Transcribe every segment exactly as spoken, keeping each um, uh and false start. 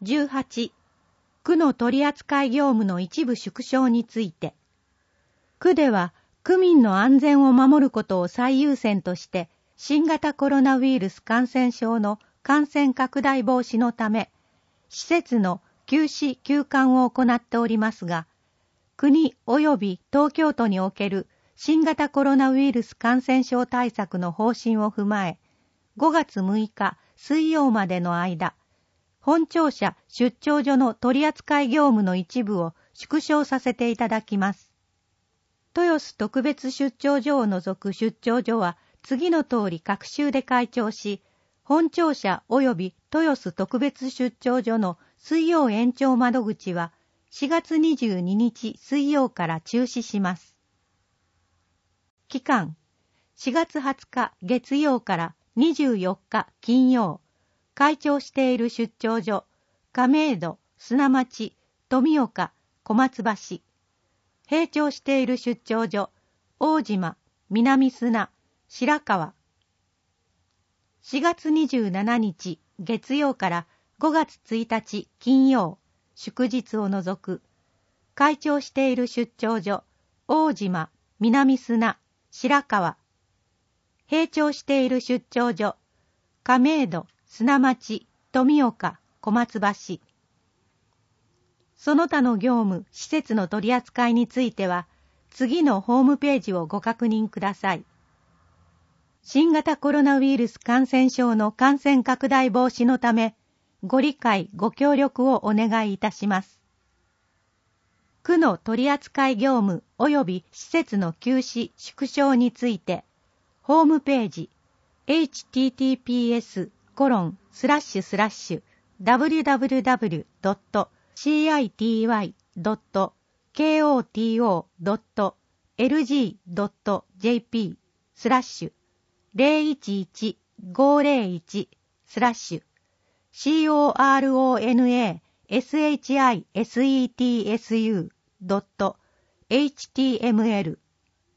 じゅうはち、区の取扱業務の一部縮小について。区では区民の安全を守ることを最優先として、新型コロナウイルス感染症の感染拡大防止のため、施設の休止休館を行っておりますが、国及び東京都における新型コロナウイルス感染症対策の方針を踏まえ、ごがつむいか水曜までの間、本庁舎出張所の取扱業務の一部を縮小させていただきます。豊洲特別出張所を除く出張所は次の通り各週で開庁し、本庁舎及び豊洲特別出張所の水曜延長窓口はしがつにじゅうににち水曜から中止します。期間、しがつはつか月曜からにじゅうよっか金曜、開庁している出張所、亀戸、砂町、富岡、小松橋。閉庁している出張所、大島、南砂、白川。しがつにじゅうしちにち月曜からごがつついたち金曜、祝日を除く。開庁している出張所、大島、南砂、白川。閉庁している出張所、亀戸、砂町、富岡、小松橋。その他の業務、施設の取り扱いについては、次のホームページをご確認ください。新型コロナウイルス感染症の感染拡大防止のため、ご理解、ご協力をお願いいたします。区の取扱業務及び施設の休止・縮小について、ホームページ、エイチティーティーピーエスコロンスラッシュスラッシュダブリュダブリュダブリュドットシーアイティーワイドットケーオーティーオードットエルジードットジェーピースラッシュゼロいちいちごゼロいちスラッシュ シーオーアールオーエヌエーエスエイチアイエスイーティーエスユードットエイチティーエムエル。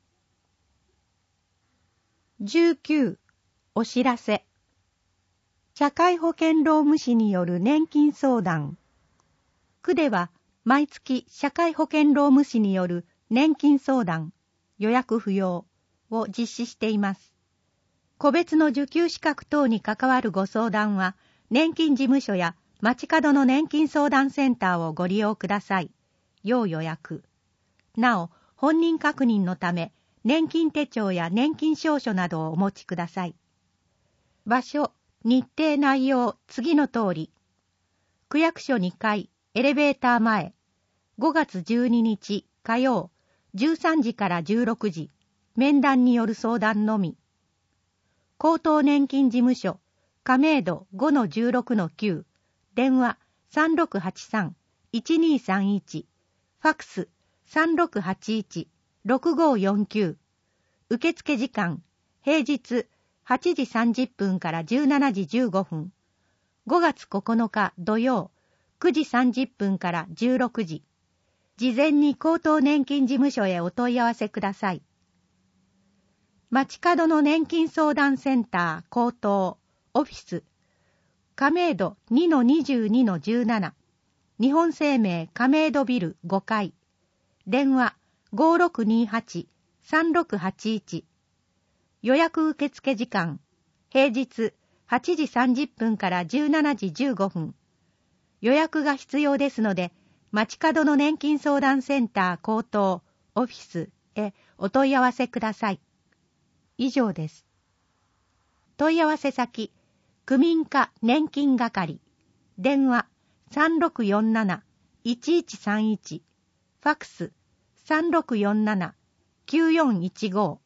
じゅうきゅう、お知らせ。社会保険労務士による年金相談。区では毎月社会保険労務士による年金相談、予約不要を実施しています。個別の受給資格等に関わるご相談は、年金事務所や街角の年金相談センターをご利用ください。要予約。なお、本人確認のため、年金手帳や年金証書などをお持ちください。場所、日程内容、次の通り。区役所にかい、エレベーター前。ごがつじゅうににち火曜、じゅうさんじからじゅうろくじ。面談による相談のみ。高等年金事務所、亀戸 ごのじゅうろくのきゅう。電話 さんろくはちさんいちにさんいち。ファクス さんろくはちいちろくごよんきゅう。受付時間、平日はちじさんじゅっぷんからじゅうしちじじゅうごふん。ごがつここのか土曜、くじさんじゅっぷんからじゅうろくじ。事前に高等年金事務所へお問い合わせください。街角の年金相談センター高等オフィス亀戸 にのにじゅうにのじゅうなな。日本生命亀戸ビルごかい。電話 ごろくにはちさんろくはちいち。予約受付時間、平日はちじさんじゅっぷんからじゅうしちじじゅうごふん。予約が必要ですので、街角の年金相談センター高等オフィスへお問い合わせください。以上です。問い合わせ先、区民課年金係。電話さんろくよんなないちいちさんいち。ファクスさんろくよんななきゅうよんいちご。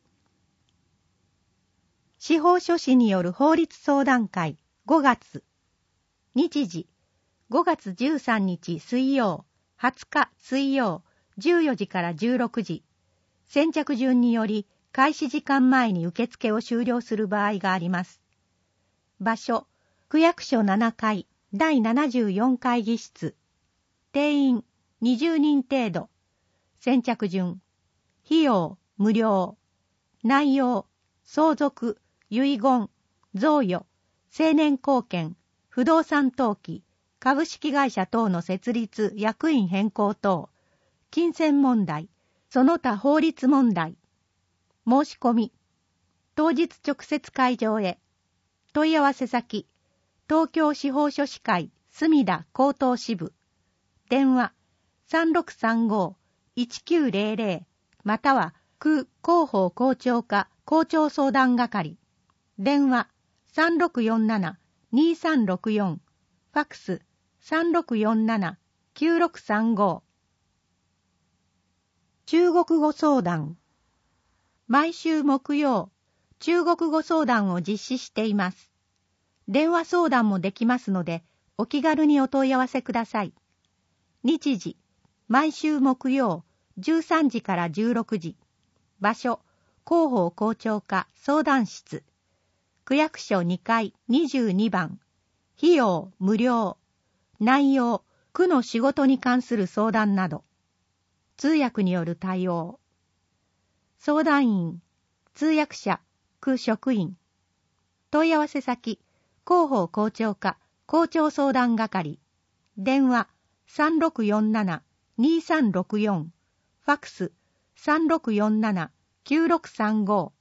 司法書士による法律相談会ごがつ。日時ごがつじゅうさんにち水曜、はつか水曜、じゅうよじからじゅうろくじ。先着順により開始時間前に受付を終了する場合があります。場所、区役所ななかいだいななじゅうよん会議室。定員にじゅうにん程度。先着順。費用無料。内容、相続、遺言、贈与、成年後見、不動産登記、 株式会社等の設立、役員変更等、金銭問題、その他法律問題。申し込み。当日直接会場へ。問い合わせ先。東京司法書士会墨田高等支部。電話 さんろくさんごーいちきゅうぜろぜろ または区広報校長課校長相談係。電話 さんろくよんななーにさんろくよん。ファックス さんろくよんななーきゅうろくさんご。中国語相談。毎週木曜、中国語相談を実施しています。電話相談もできますので、お気軽にお問い合わせください。日時、毎週木曜、じゅうさんじからじゅうろくじ。場所、広報校長課相談室。区役所にかいにじゅうにばん。費用無料。内容、区の仕事に関する相談など。通訳による対応。相談員、通訳者、区職員。問い合わせ先、広報校長課校長相談係。電話 さんろくよんななーにさんろくよん。ファックス さんろくよんななーきゅうろくさんご。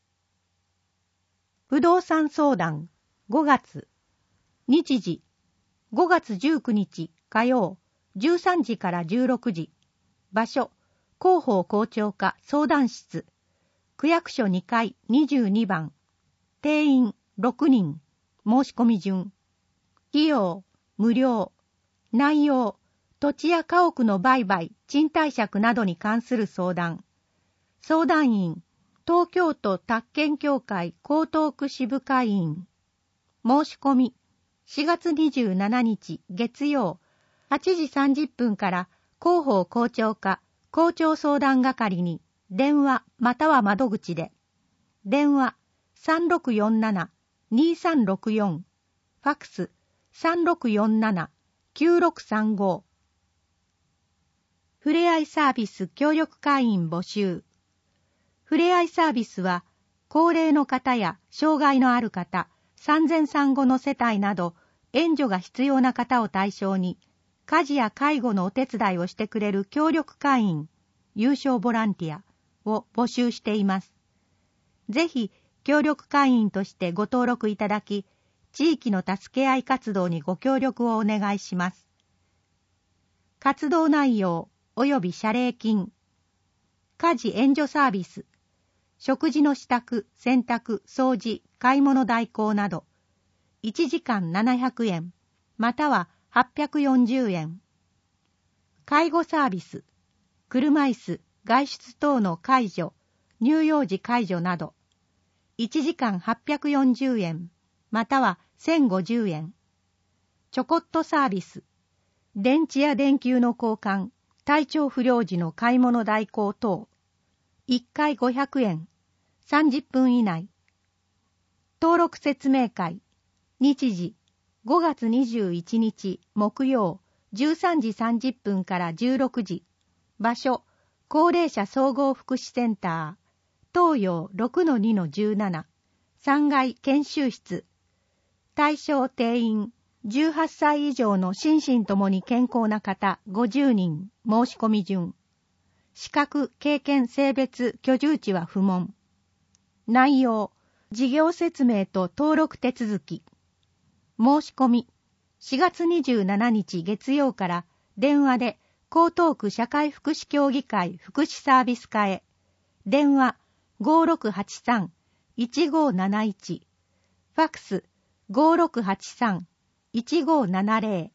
不動産相談ごがつ。日時ごがつじゅうくにち火曜じゅうさんじからじゅうろくじ。場所、広報校長課相談室。区役所にかいにじゅうにばん。定員ろくにん。申し込み順。費用無料。内容、土地や家屋の売買、賃貸借などに関する相談。相談員、東京都宅建協会江東区支部会員。申し込み、しがつにじゅうしちにち月曜、はちじさんじゅっぷんから広報校長課校長相談係に電話または窓口で。電話 さんろくよんななーにさんろくよん。ファックス さんろくよんななーきゅうろくさんご。ふれあいサービス協力会員募集。ふれあいサービスは、高齢の方や障害のある方、産前産後の世帯など、援助が必要な方を対象に、家事や介護のお手伝いをしてくれる協力会員、有償ボランティアを募集しています。ぜひ、協力会員としてご登録いただき、地域の助け合い活動にご協力をお願いします。活動内容及び謝礼金、家事援助サービス、食事の支度、洗濯、掃除、買い物代行など、いちじかんななひゃくえん、またははっぴゃくよんじゅうえん。介護サービス、車椅子、外出等の介助、乳幼児介助など、いちじかんはっぴゃくよんじゅうえん、またはせんごじゅうえん。ちょこっとサービス、電池や電球の交換、体調不良時の買い物代行等、いっかいごひゃくえん、さんじゅっぷん以内。登録説明会、日時ごがつにじゅういちにち木曜じゅうさんじさんじゅっぷんからじゅうろくじ。場所、高齢者総合福祉センター、東洋 ろくのにのじゅうなな、さんがい研修室。対象定員、じゅうはっさい以上の心身ともに健康な方ごじゅうにん。申し込み順。資格、経験、性別、居住地は不問。内容、事業説明と登録手続き。申し込み、しがつにじゅうしちにち月曜から電話で江東区社会福祉協議会福祉サービス課へ。電話 ごろくはちさんいちごなないち。ファックス ごろくはちさんいちごななぜろ。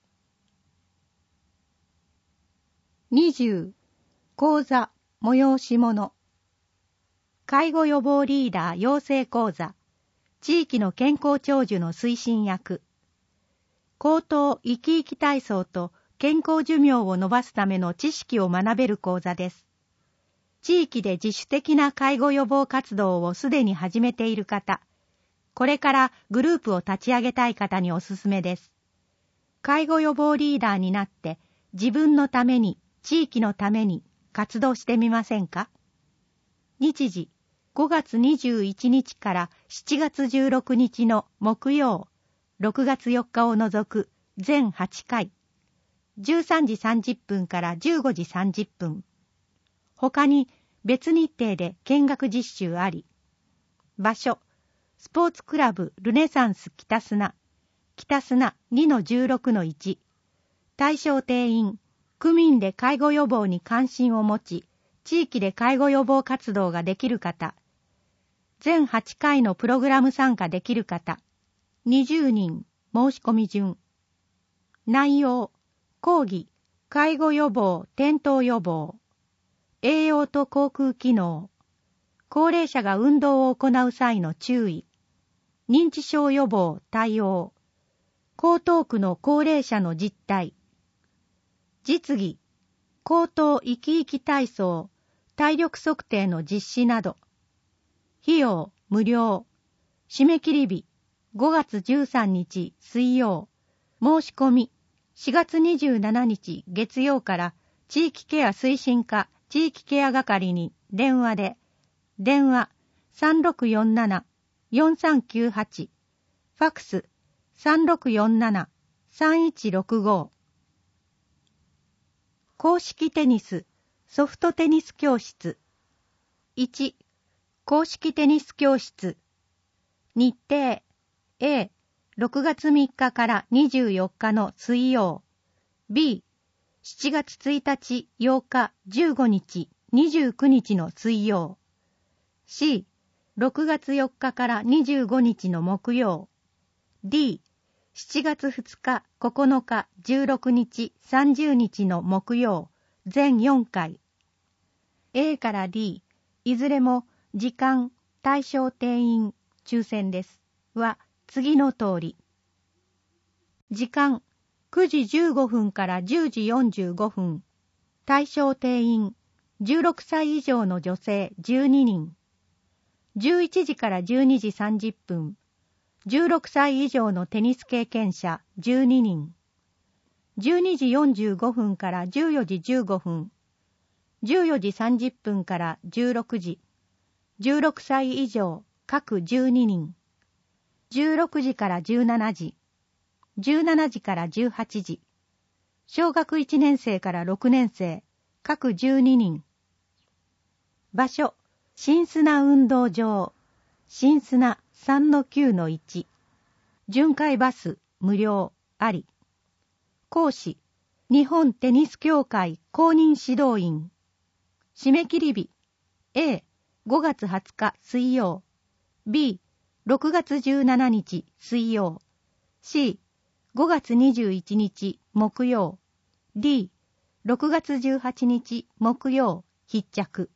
にじゅう講座催し物。介護予防リーダー養成講座、地域の健康長寿の推進役。口頭生き生き体操と健康寿命を伸ばすための知識を学べる講座です。地域で自主的な介護予防活動をすでに始めている方、これからグループを立ち上げたい方におすすめです。介護予防リーダーになって自分のために、地域のために活動してみませんか？日時ごがつにじゅういちにちからしちがつじゅうろくにちの木曜、ろくがつよっかを除く全はちかい、じゅうさんじさんじゅっぷんからじゅうごじさんじゅっぷん。他に別日程で見学実習あり。場所、スポーツクラブルネサンス北砂、北砂 にのじゅうろくのいち。対象定員、区民で介護予防に関心を持ち、地域で介護予防活動ができる方。全はちかいのプログラム参加できる方。にじゅうにん、申し込み順。内容、講義、介護予防、転倒予防。栄養と口腔機能。高齢者が運動を行う際の注意。認知症予防、対応。江東区の高齢者の実態。実技、口頭生き生き体操、体力測定の実施など。費用、無料。締め切り日、ごがつじゅうさんにち水曜。申し込み、しがつにじゅうしちにち月曜から地域ケア推進課地域ケア係に電話で、電話 さんろくよんなな よんさんきゅうはち、ファックス さんろくよんなな さんいちろくご。公式テニス、ソフトテニス教室。いち、公式テニス教室。日程 A、ろくがつみっかからにじゅうよっかの水曜。B、しちがつついたち、ようか、じゅうごにち、にじゅうくにちの水曜。C、ろくがつよっかからにじゅうごにちの木曜。D、しちがつふつか、ここのか、じゅうろくにち、さんじゅうにちの木曜。全よんかい。A から D、いずれも時間、対象定員、抽選です。は、次の通り。時間、くじじゅうごふんからじゅうじよんじゅうごふん。対象定員、じゅうろくさい以上の女性じゅうににん。じゅういちじからじゅうにじさんじゅっぷん。じゅうろくさい以上のテニス経験者じゅうににん。じゅうにじよんじゅうごふんからじゅうよじじゅうごふん。じゅうよじさんじゅっぷんからじゅうろくじ。じゅうろくさい以上各じゅうににん。じゅうろくじからじゅうしちじ。じゅうしちじからじゅうはちじ。小学いちねんせいからろくねんせい各じゅうににん。場所、新砂運動場。新砂 さんのきゅうのいち。巡回バス無料あり。講師、日本テニス協会公認指導員。締め切り日、A、ごがつはつか水曜。B、ろくがつじゅうしちにち水曜。C、ごがつにじゅういちにち木曜。D、ろくがつじゅうはちにち木曜必着。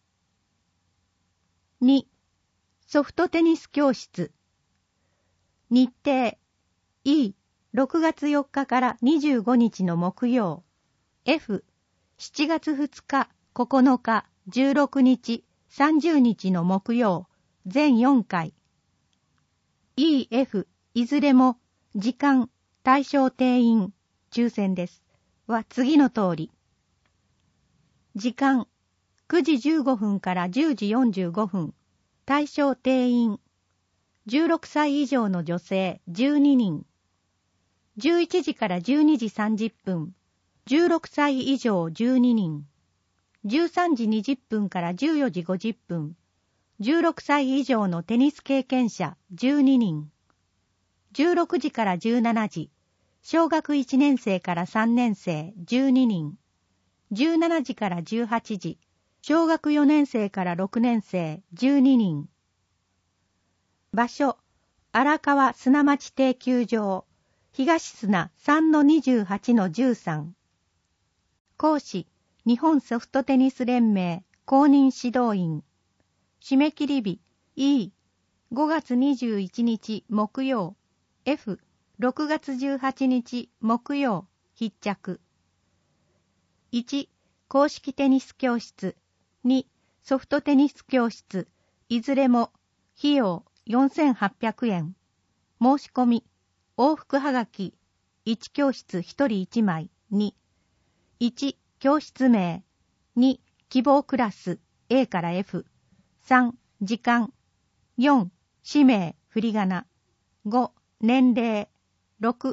に、ソフトテニス教室。日程 E、ろくがつよっかからにじゅうごにちの木曜。F、しちがつふつか、ここのか、じゅうろくにち、さんじゅうにちの木曜。全よんかい。E、F、いずれも時間、対象定員、抽選です。は次の通り。時間、くじじゅうごふんからじゅうじよんじゅうごふん。対象定員、じゅうろくさい以上の女性じゅうににん。じゅういちじからじゅうにじさんじゅっぷん。じゅうろくさい以上じゅうににん。じゅうさんじにじゅっぷんからじゅうよじごじゅっぷん。じゅうろくさい以上のテニス経験者じゅうににん。じゅうろくじからじゅうしちじ。小学いちねんせいからさんねんせいじゅうににん。じゅうしちじからじゅうはちじ。小学よねんせいからろくねんせいじゅうににん。場所、荒川砂町定休場。東砂 さんのにじゅうはちのじゅうさん。講師、日本ソフトテニス連盟公認指導員。締め切り日 E、ごがつにじゅういちにち木曜。F、ろくがつじゅうはちにち木曜必着。いち、公式テニス教室。に、ソフトテニス教室。いずれも費用よんせんはっぴゃくえん。申し込み、往復はがき、いち教室ひとりいちまい。に、いち、教室名。に、希望クラス A から F。さん、時間。よん、氏名、振り仮名。ご、年齢。ろく、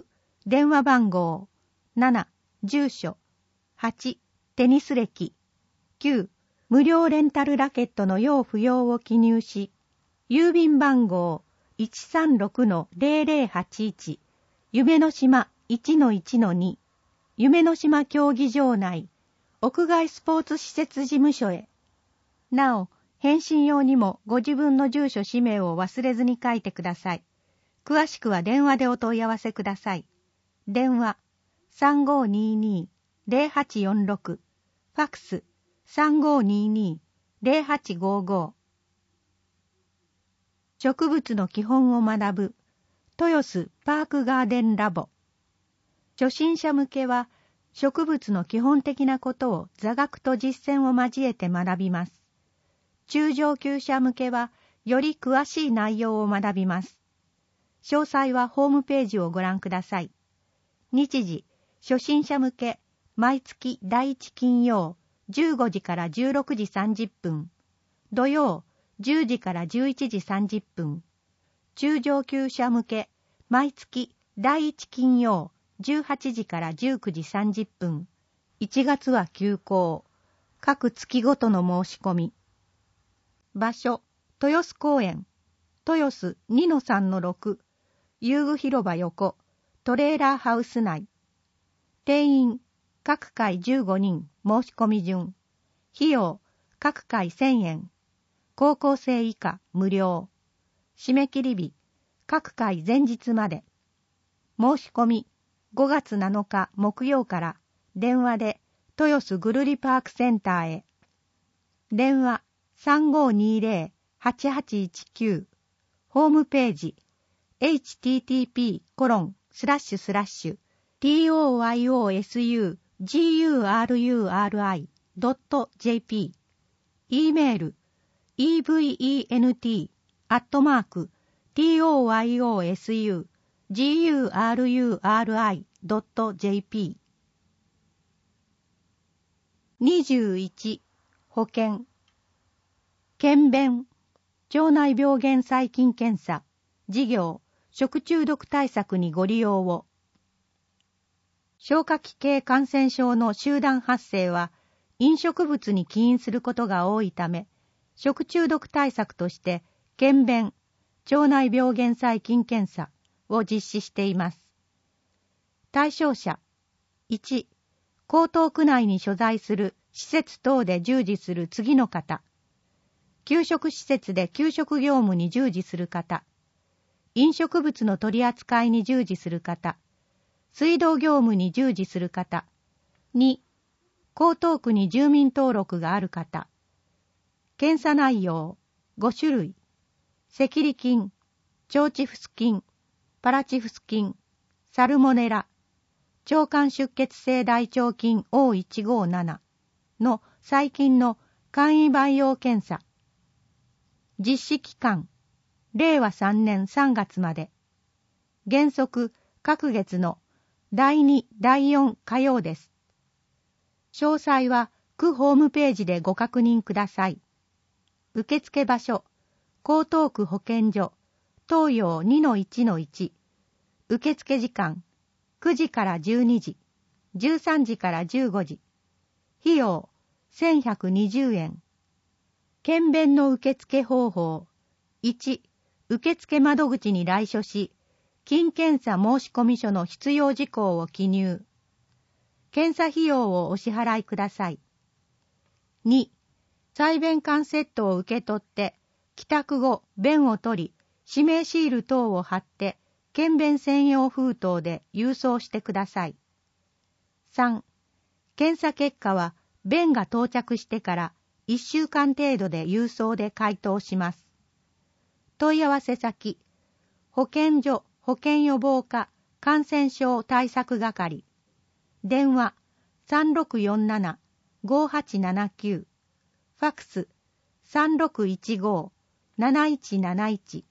電話番号、なな、住所、はち、テニス歴、きゅう、無料レンタルラケットの用不要を記入し、郵便番号 いちさんろくのゼロゼロはちいち、夢の島 いちのいちのに、夢の島競技場内、屋外スポーツ施設事務所へ。なお、返信用にもご自分の住所氏名を忘れずに書いてください。詳しくは電話でお問い合わせください。電話 さんごーにーにーゼロはちよんろく、ファックス さんごーにーにーゼロはちごーごー。植物の基本を学ぶ豊洲パークガーデンラボ。初心者向けは植物の基本的なことを座学と実践を交えて学びます。中上級者向けはより詳しい内容を学びます。詳細はホームページをご覧ください。日時、初心者向け、毎月第一金曜、じゅうごじからじゅうろくじさんじゅっぷん、土曜、じゅうじからじゅういちじさんじゅっぷん、中上級者向け、毎月第一金曜、じゅうはちじからじゅうくじさんじゅっぷん、いちがつは休校、各月ごとの申し込み。場所、豊洲公園、豊洲 にのさんのろく、遊具広場横、トレーラーハウス内。定員、各回じゅうごにん、申し込み順。費用、各回せんえん。高校生以下、無料。締め切り日、各回前日まで。申し込み、ごがつなのか木曜から電話で豊洲ぐるりパークセンターへ。電話 さんごーにーぜろ はちはちいちきゅう。ホームページ エイチティーティーピーコロンスラッシュスラッシュトヨスグルリドットジェーピー。 E メール イーブイイーエヌティー アットマーク トヨスグルリドットジェーピー。にじゅういち、保険。検便、腸内病原細菌検査、事業、食中毒対策にご利用を。消化器系感染症の集団発生は飲食物に起因することが多いため、食中毒対策として検便、腸内病原細菌検査を実施しています。対象者、いち、江東区内に所在する施設等で従事する次の方。給食施設で給食業務に従事する方。飲食物の取り扱いに従事する方。水道業務に従事する方。に、江東区に住民登録がある方。検査内容ごしゅるい。赤痢菌、腸チフス菌、パラチフス菌、サルモネラ、腸管出血性大腸菌 オーいちごーなな の細菌の簡易培養検査。実施期間、れいわさんねんさんがつまで。原則、各月のだいに、だいよん火曜です。詳細は区ホームページでご確認ください。受付場所、江東区保健所、東洋 にのいちのいち。受付時間、くじからじゅうにじ、じゅうさんじからじゅうごじ。費用、せんひゃくにじゅうえん。検便の受付方法。いち、受付窓口に来所し、菌検査申込書の必要事項を記入。検査費用をお支払いください。に、採便管セットを受け取って、帰宅後、便を取り、氏名シール等を貼って、検便専用封筒で郵送してください。さん、検査結果は、便が到着してからいっしゅうかん程度で郵送で回答します。問い合わせ先、保健所保健予防課感染症対策係。電話 さんろくよんなな ごはちななきゅう。ファックス さんろくいちご なないちなないち。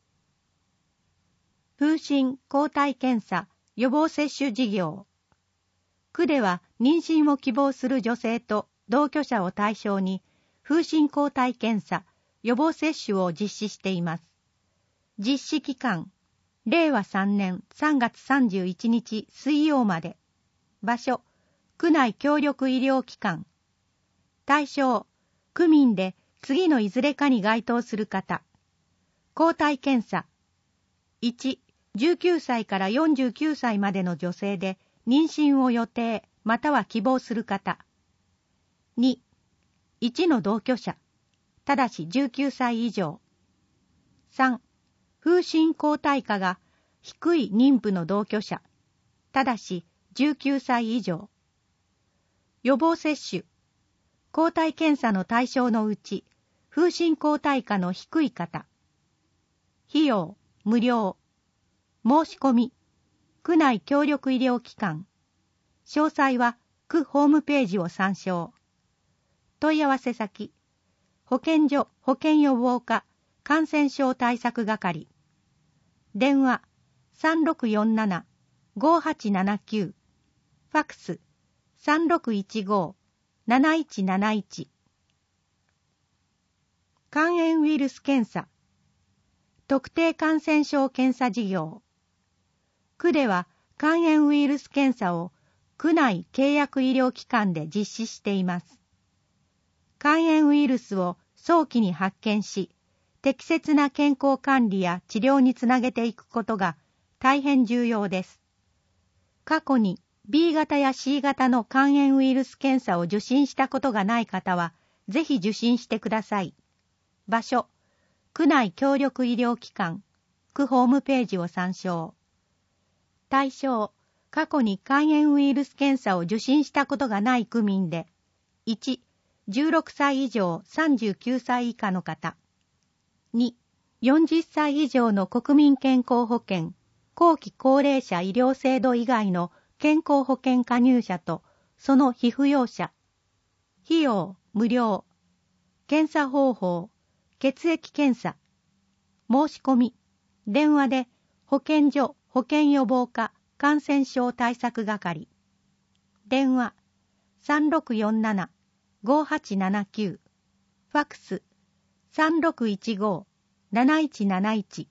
風疹抗体検査予防接種事業。区では妊娠を希望する女性と同居者を対象に風疹抗体検査予防接種を実施しています。実施期間、 れいわさんねんさんがつさんじゅういちにち水曜まで。場所、区内協力医療機関。対象、区民で次のいずれかに該当する方。抗体検査。いち、じゅうきゅうさいからよんじゅうきゅうさいまでの女性で妊娠を予定または希望する方。に、いちの同居者。ただしじゅうきゅうさい以上。さん、風疹抗体価が低い妊婦の同居者。ただしじゅうきゅうさい以上。予防接種。抗体検査の対象のうち、風疹抗体価の低い方。費用、無料。申し込み、区内協力医療機関。詳細は区ホームページを参照。問い合わせ先、保健所保健予防課感染症対策係。電話 さんろくよんなな ごはちななきゅう。ファクス さんろくいちご なないちなないち。肝炎ウイルス検査。特定感染症検査事業。区では肝炎ウイルス検査を区内契約医療機関で実施しています。肝炎ウイルスを早期に発見し、適切な健康管理や治療につなげていくことが大変重要です。過去に ビー 型や シー 型の肝炎ウイルス検査を受診したことがない方は、ぜひ受診してください。場所、区内協力医療機関、区ホームページを参照。対象、過去に肝炎ウイルス検査を受診したことがない区民で、いち、じゅうろくさい以上さんじゅうきゅうさい以下の方。に、よんじゅっさい以上の国民健康保険、後期高齢者医療制度以外の健康保険加入者とその被扶養者。費用、無料。検査方法、血液検査。申し込み、電話で保健所保健予防課感染症対策係。電話 さんろくよんなな ごはちななきゅう。ファクス さんろくいちご なないちなないち。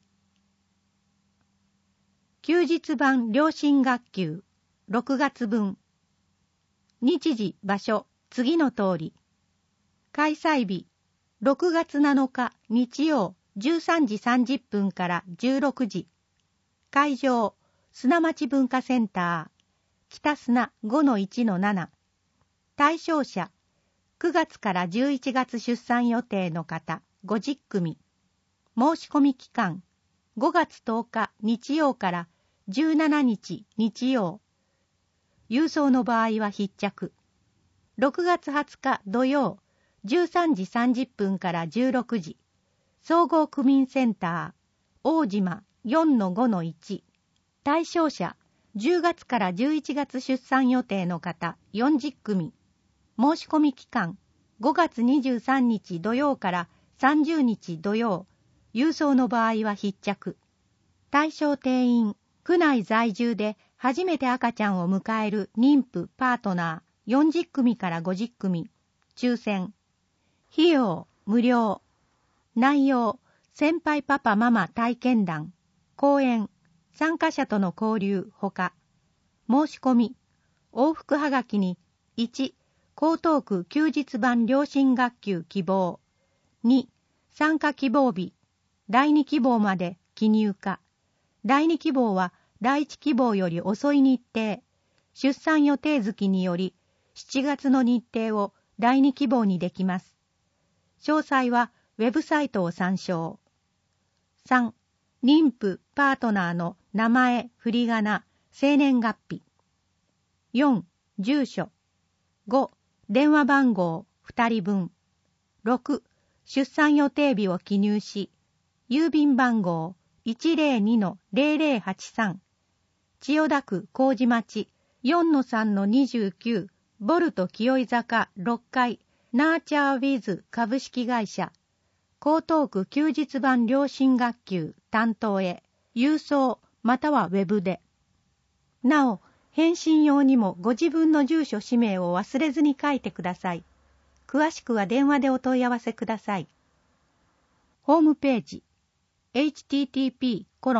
休日版両親学級ろくがつぶん。日時場所次の通り。開催日ろくがつなのか日曜じゅうさんじさんじゅっぷんからじゅうろくじ。会場砂町文化センター北砂 ごのいちのなな。対象者くがつからじゅういちがつ出産予定の方ごじゅっくみ。申し込み期間ごがつとおか日曜からじゅうしちにち日曜。郵送の場合は必着。ろくがつはつか土曜じゅうさんじさんじゅっぷんからじゅうろくじ。総合区民センター大島 よんのごのいち。対象者じゅうがつからじゅういちがつ出産予定の方よんじゅっくみ。申し込み期間ごがつにじゅうさんにち土曜からさんじゅうにち土曜。郵送の場合は必着。対象定員区内在住で初めて赤ちゃんを迎える妊婦パートナーよんじゅっくみからごじゅっくみ。抽選。費用無料。内容先輩パパママ体験談講演参加者との交流ほか。申し込み往復はがきにいち江東区休日版両親学級希望。に参加希望日だいに希望まで記入可。だいに希望はだいいち希望より遅い日程。出産予定月によりしちがつの日程をだいに希望にできます。詳細はウェブサイトを参照。さん妊婦パートナーの名前振り仮名生年月日。よん住所。ご電話番号ふたりぶん。ろく出産予定日を記入し、郵便番号 いちぜろにのぜろぜろはちさん。千代田区麹町 よんのさんのにじゅうきゅう ボルト清井坂ろっかいナーチャーウィズ株式会社。江東区休日版両親学級担当へ郵送またはウェブで。なお、返信用にもご自分の住所氏名を忘れずに書いてください。詳しくは電話でお問い合わせください。ホームページ エイチティーティーピーコロン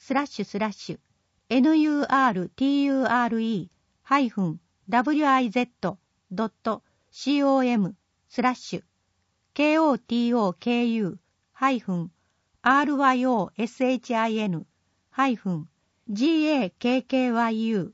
スラッシュスラッシュ エヌユーアールティーユーアールイー ハイフン ダブリューアイゼット ドット コム スラッシュ ケーオーティーオーケーユー ハイフン アールワイオーエスエイチアイエヌ ハイフン ジーエーケーケーワイユー。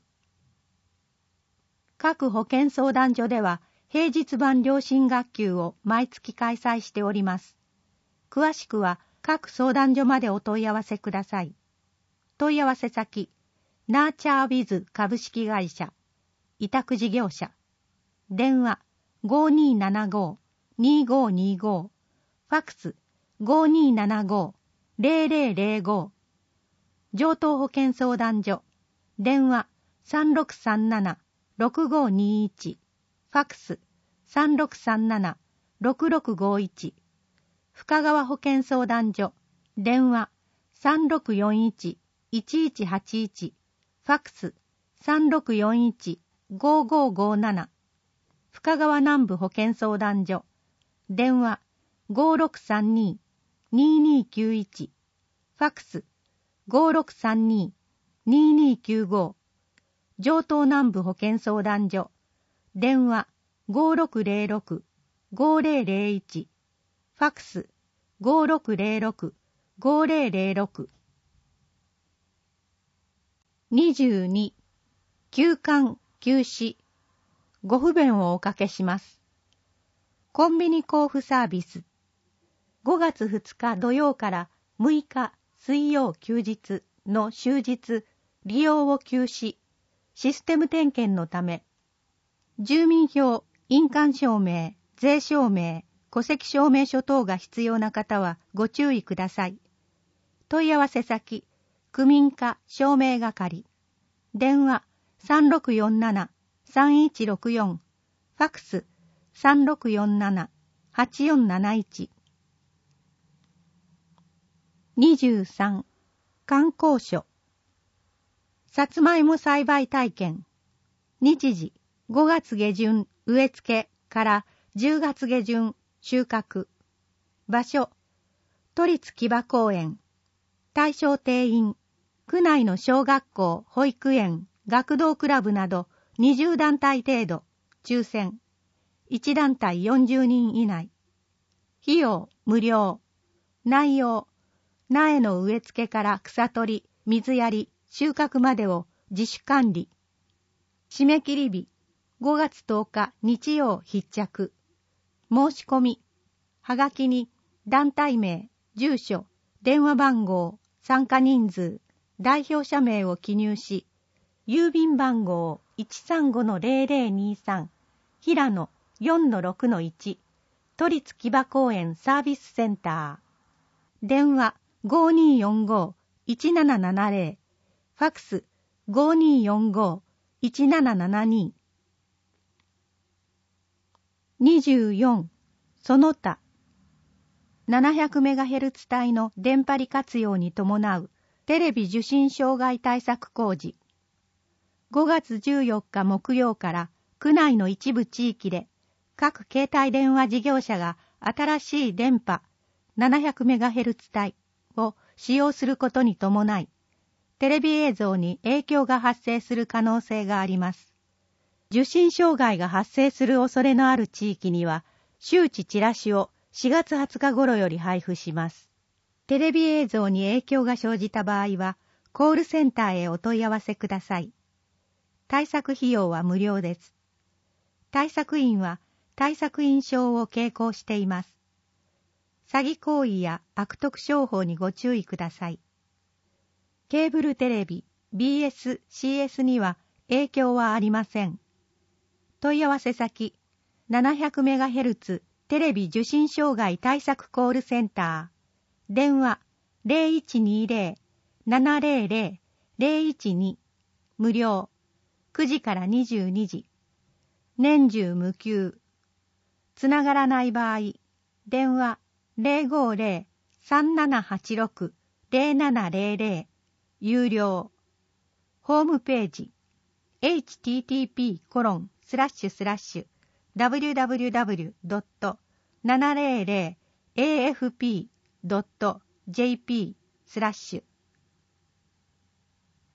各保健相談所では平日版良心学級を毎月開催しております。詳しくは各相談所までお問い合わせください。問い合わせ先、ナーチャービズ株式会社、委託事業者、電話 ごーにーななごーにーごーにーごー、ファクス ごーにーななごーゼロゼロゼロご、上東保健相談所、電話 さんろくさんななろくごーにーいち、ファクス さんろくさんななろくろくごいち、深川保健相談所、電話 さんろくよんいちいちいちはちいち、ファクス さんろくよんいちごーごーごーなな、深川南部保健相談所、電話 ごーろくさんにーにーにーきゅういち、ファクス ごーろくさんにーにーにーきゅうご、上東南部保健相談所、電話 ごーろくゼロろくごーゼロゼロいち、ファクス ごーろくゼロろくごーゼロゼロろく。にじゅうに、休館休止。ご不便をおかけします。コンビニ交付サービス。ごがつふつか土曜からむいか水曜休日の終日、利用を休止。システム点検のため、住民票、印鑑証明、税証明、戸籍証明書等が必要な方はご注意ください。問い合わせ先、区民課証明係。電話 さんろくよんななさんいちろくよん、ファクス さんろくよんななはちよんなないち。にじゅうさん、観光所。さつまいも栽培体験。日時、ごがつ下旬植え付けからじゅうがつ下旬収穫。場所、都立木場公園。対象定員、区内の小学校、保育園、学童クラブなどにじゅうだんたい程度、抽選。いちだんたいよんじゅうにん以内。費用、無料。内容、苗の植え付けから草取り、水やり、収穫までを自主管理。締め切り日、ごがつとおか日曜必着。申し込み、はがきに団体名、住所、電話番号、参加人数、代表者名を記入し、郵便番号 いちさんごのゼロゼロにさん、平野 よんのろくのいち、都立木場公園サービスセンター。電話 ごーにーよんごーいちななななゼロ、ファクス ごーにーよんごーいちななななに。にじゅうよん、その他。ななひゃくメガヘルツ 帯の電波利活用に伴うテレビ受信障害対策工事。ごがつじゅうよっか木曜から区内の一部地域で各携帯電話事業者が新しい電波 ななひゃくメガヘルツ 帯を使用することに伴い、テレビ映像に影響が発生する可能性があります。受信障害が発生する恐れのある地域には、周知チラシをしがつはつか頃より配布します。テレビ映像に影響が生じた場合は、コールセンターへお問い合わせください。対策費用は無料です。対策員は対策員証を携行しています。詐欺行為や悪徳商法にご注意ください。ケーブルテレビ、ビーエス、シーエス には影響はありません。問い合わせ先、ななひゃくメガヘルツ テレビ受信障害対策コールセンター。電話 ゼロいちにゼロ ななゼロゼロ ゼロいちに。無料。くじからにじゅうにじ。年中無休。つながらない場合、電話 ゼロごゼロ さんななはちろく ゼロななゼロゼロ。有料。ホームページ エイチティーティーピーコロンスラッシュスラッシュダブリューダブリューダブリュードットななゼロゼロエーエフピードットジェーピースラッシュ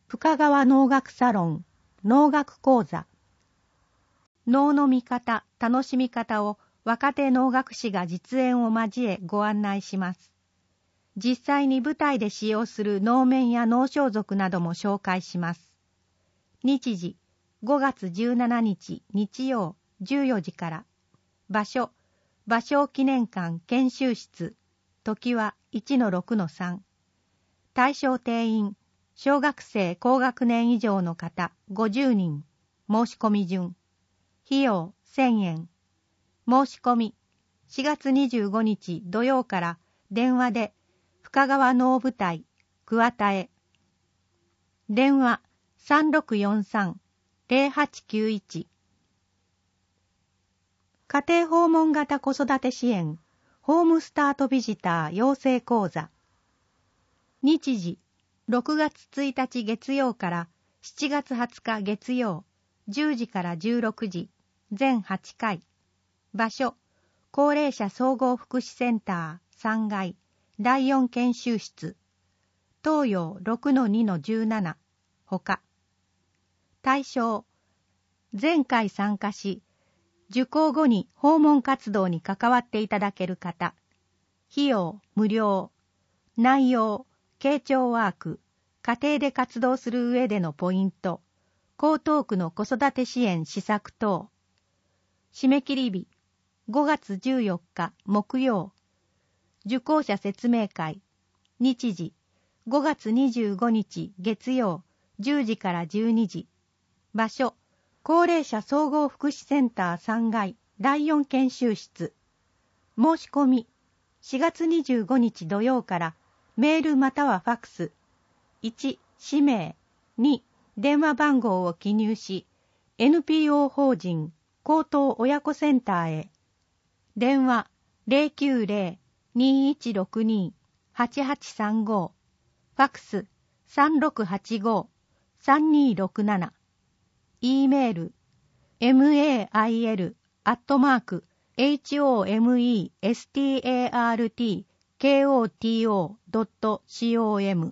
深川能楽サロン能楽講座。能の見方、楽しみ方を若手能楽師が実演を交えご案内します。実際に舞台で使用する能面や能装束なども紹介します。日時、ごがつじゅうしちにち日曜じゅうよじから。場所、芭蕉記念館研修室。時はいちのろくのさん。対象定員、小学生高学年以上の方ごじゅうにん。申し込み順。費用せんえん。申し込み、しがつにじゅうごにち土曜から電話で深川能舞台桑田へ。電話 さんろくよんさんのぜろはちきゅういち。家庭訪問型子育て支援ホームスタートビジター養成講座。日時、ろくがつついたち月曜からしちがつはつか月曜じゅうじからじゅうろくじ、全はちかい。場所、高齢者総合福祉センターさんがいだいよん研修室。東洋 ろくのにのじゅうなな。ほか。対象、前回参加し、受講後に訪問活動に関わっていただける方。費用無料。内容、傾聴ワーク、家庭で活動する上でのポイント、江東区の子育て支援施策等。締め切り日、ごがつじゅうよっか木曜。受講者説明会。日時、ごがつにじゅうごにち月曜じゅうじからじゅうにじ。場所、高齢者総合福祉センターさんがいだいよん研修室。申し込み、しがつにじゅうごにち土曜からメールまたはファックス。いち、氏名。に、電話番号を記入し、エヌピーオー 法人高等親子センターへ。電話 ゼロきゅうゼロ にいちろくに はちはちさんご。ファックス さんろくはちご さんにろくなな。E メール メール アットマーク ホメスタートコト ドット コム。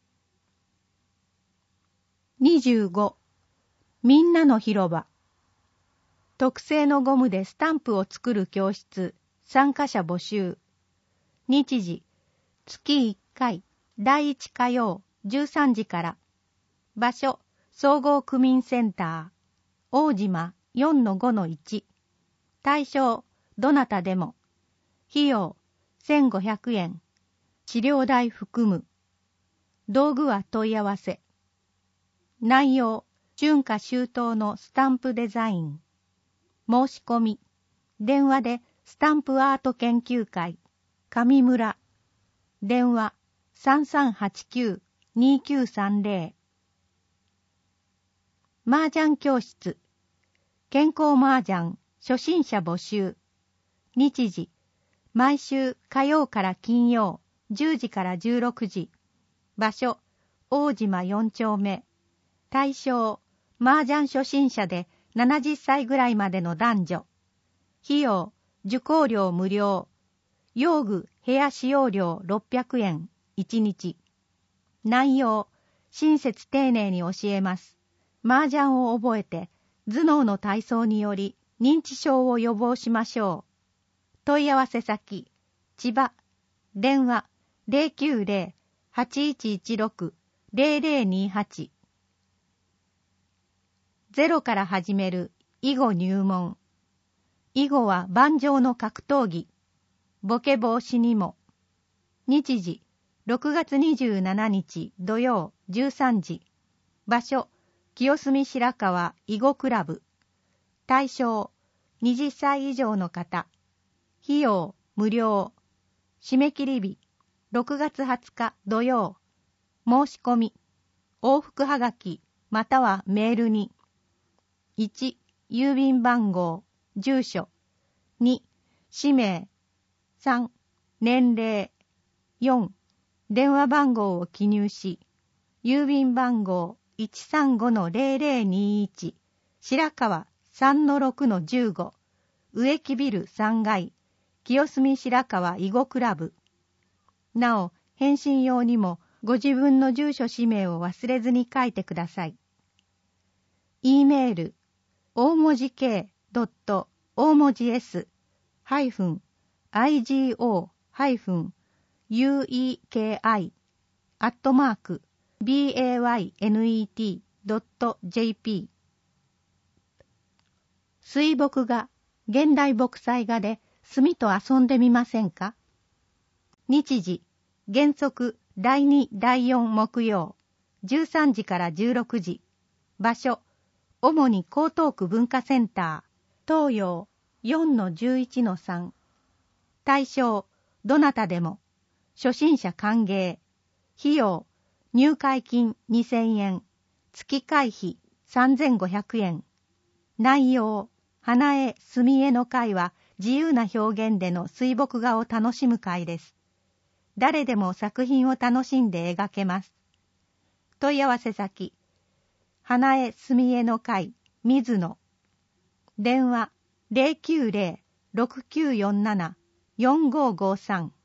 にじゅうご. みんなの広場。特製のゴムでスタンプを作る教室。参加者募集。日時、つきいっかいだいいち火曜じゅうさんじから。場所、総合区民センター大島 よんのごのいち。対象、どなたでも。費用せんごひゃくえん。治療代含む。道具は問い合わせ。内容、春夏秋冬のスタンプデザイン。申し込み、電話でスタンプアート研究会上村。電話 さんさんはちきゅう にきゅうさんゼロ。麻雀教室。健康麻雀初心者募集。日時、毎週火曜から金曜じゅうじからじゅうろくじ。場所、大島よん丁目。対象、麻雀初心者でななじゅっさいぐらいまでの男女。費用、受講料無料。用具、部屋使用料ろっぴゃくえん、いちにち。内容、親切丁寧に教えます。麻雀を覚えて、頭脳の体操により認知症を予防しましょう。問い合わせ先、千葉。電話、ゼロきゅうゼロ はちいちいちろく ゼロゼロにはち。ゼロから始める囲碁入門。囲碁は盤上の格闘技。ボケ防止にも。日時、ろくがつにじゅうしちにち土曜じゅうさんじ。場所、清澄白河囲碁クラブ。対象、はたち以上の方。費用、無料。締め切り日、ろくがつはつか土曜。申し込み、往復はがきまたはメールに。いち、郵便番号、住所。に、氏名。さん、年齢。よん、電話番号を記入し、郵便番号 いちさんごのゼロゼロにいち、白川 さんのろくのじゅうご、植木ビルさんがい、清澄白河囲碁クラブ。なお、返信用にもご自分の住所氏名を忘れずに書いてください。E メール、大文字 K ドット大文字 S ハイフン アイジーオー ハイフン ユーイーケーアイ アットマーク ビーエーワイネット ドット ジェーピー 水墨画、現代墨彩画で墨と遊んでみませんか？日時、原則だいに、だいよん木曜、じゅうさんじからじゅうろくじ。場所、主に江東区文化センター、東洋 よんのじゅういちのさん。対象、どなたでも。初心者歓迎。費用、入会金にせんえん。月会費さんぜんごひゃくえん。内容、花絵、墨絵の会は自由な表現での水墨画を楽しむ会です。誰でも作品を楽しんで描けます。問い合わせ先、花絵墨絵の会、水野。電話、ゼロきゅうゼロ ろくきゅうよんなな よんごごさん。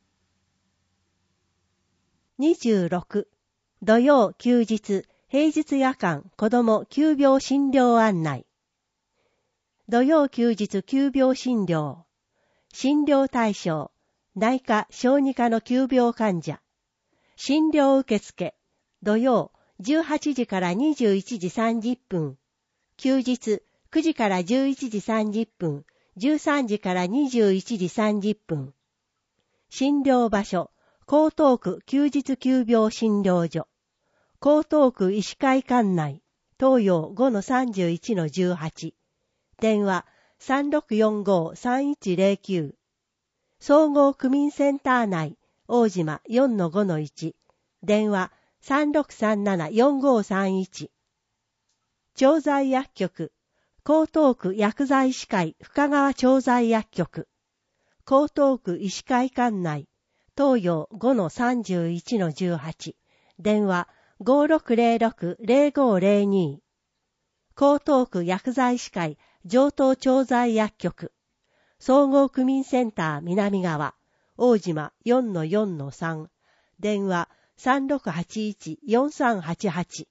にじゅうろく、土曜休日、平日夜間子ども急病診療案内。土曜休日急病診療。診療対象、内科・小児科の急病患者。診療受付、土曜じゅうはちじからにじゅういちじさんじゅっぷん。休日くじからじゅういちじさんじゅっぷん、じゅうさんじからにじゅういちじさんじゅっぷん。診療場所、江東区休日急病診療所。江東区医師会館内、東洋 ごのさんじゅういちのじゅうはち。電話 さんろくよんご さんいちゼロきゅう。総合区民センター内、大島 よんのごのいち。電話 さんろくさんなな よんごさんいち。調剤薬局、江東区薬剤師会深川調剤薬局。江東区医師会館内、東洋 ごのさんじゅういちのじゅうはち。電話 ごろくゼロろく ゼロごゼロに。江東区薬剤師会上東調剤薬局。総合区民センター南側、大島 よんのよんのさん。電話 さんろくはちいち よんさんはちはち。